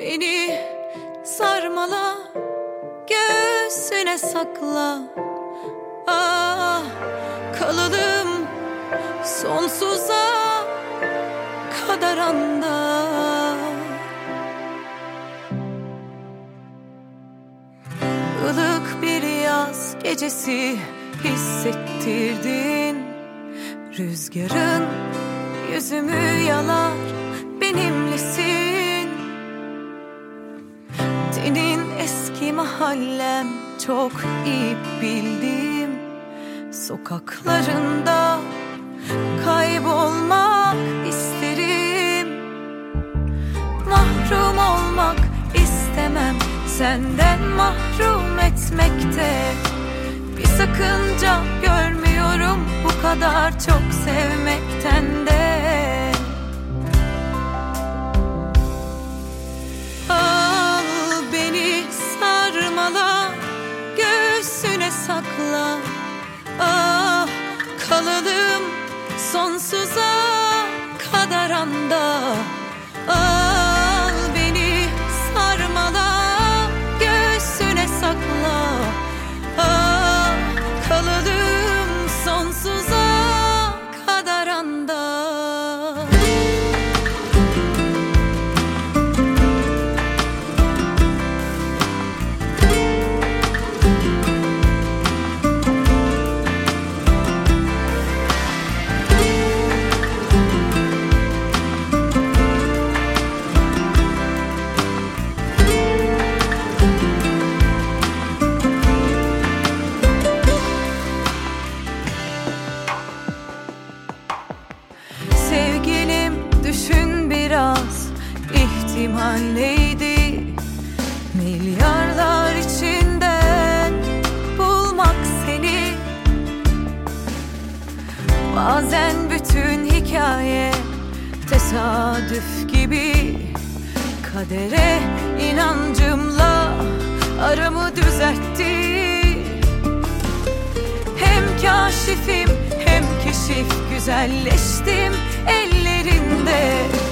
Beni sarmala, göğsüne sakla. Ah, kalalım sonsuza kadar anda. Ilık bir yaz gecesi hissettirdin. Rüzgarın yüzümü yalar, benimlesin. Senin eski mahallem, çok iyi bildim. Sokaklarında kaybolmak isterim. Mahrum olmak istemem, senden mahrum etmekte. Bir sakınca görmüyorum bu kadar çok sevmekten de. Göğsüne sakla. Ah, kalalım sonsuza kadar anda. Al beni sarmala, göğsüne sakla. Ah, kalalım sonsuza kadar anda. Sevgilim, düşün biraz, ihtimal neydi? Milyarlar içinden bulmak seni. Bazen bütün hikaye tesadüf gibi. Kadere inancımla aramı düzeltti. Hem kaşifim hem keşif, güzelleştim ellerinde.